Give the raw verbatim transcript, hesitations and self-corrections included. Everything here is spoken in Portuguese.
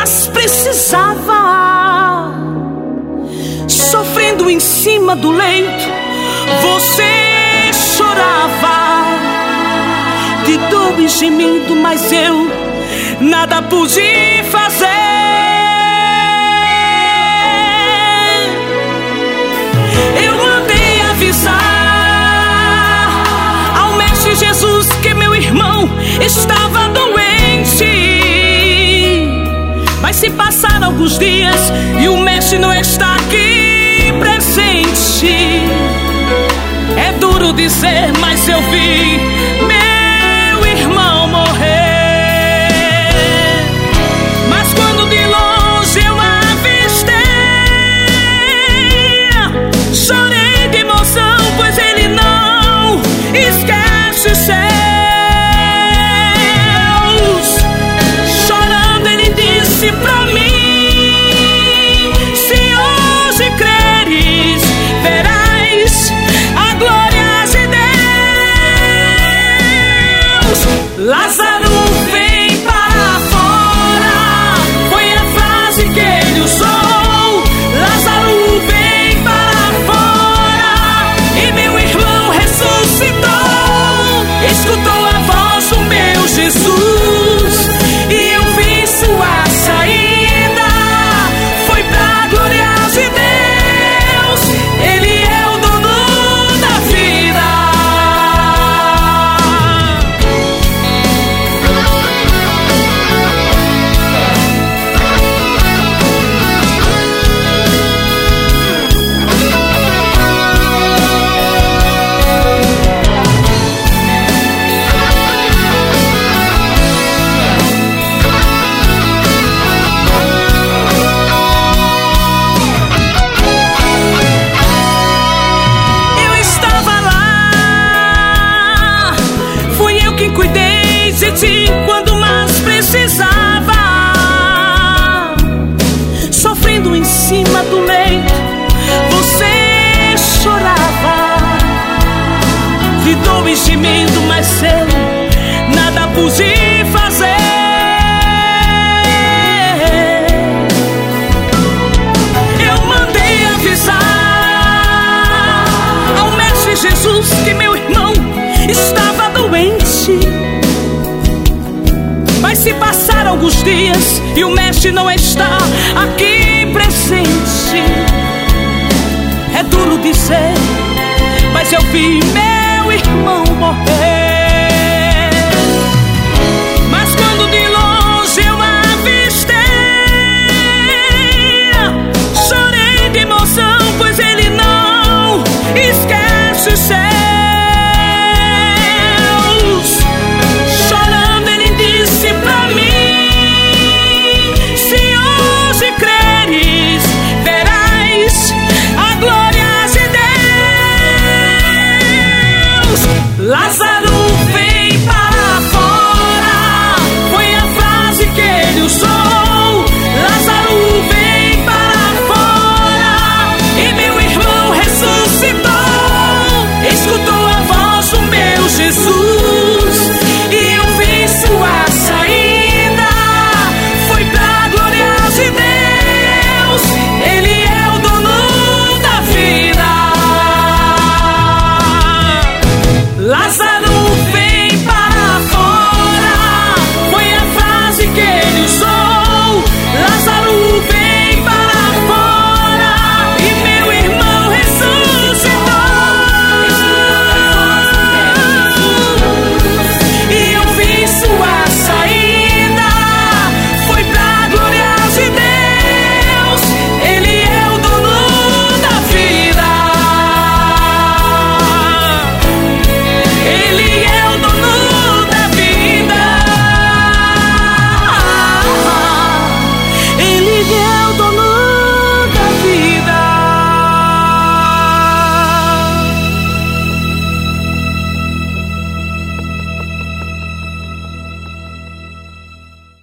mais precisava, sofrendo em cima do leito, você chorava, de dor e gemido, mas eu nada pude fazer. Eu mandei avisar ao Mestre Jesus que meu irmão estava doente, mas se passaram alguns dias e o Mestre não está aqui presente. É duro dizer, mas eu vi meu irmão morrer. Mas quando de longe eu avistei, chorei de emoção, pois ele não esquece os seus. Chorando ele disse pra mim: se hoje creres, verás a glória de Deus. Lázaro, vem para fora, foi a frase que ele usou. Lázaro, vem para fora, e meu irmão ressuscitou. Escutou a voz do meu Jesus e eu vi sua saída, foi pra glória de Deus. Ele é o dono da vida. Eu estava lá, fui eu quem cuidei de ti quando mais precisava, sofrendo em cima do leito, você chorava, de dor e gemido, mas eu nada pude fazer. Eu mandei avisar ao Mestre Jesus que meu irmão estava doente, mas se passaram alguns dias e o Mestre não está aqui presente. É duro dizer, mas eu vi meu irmão morrer.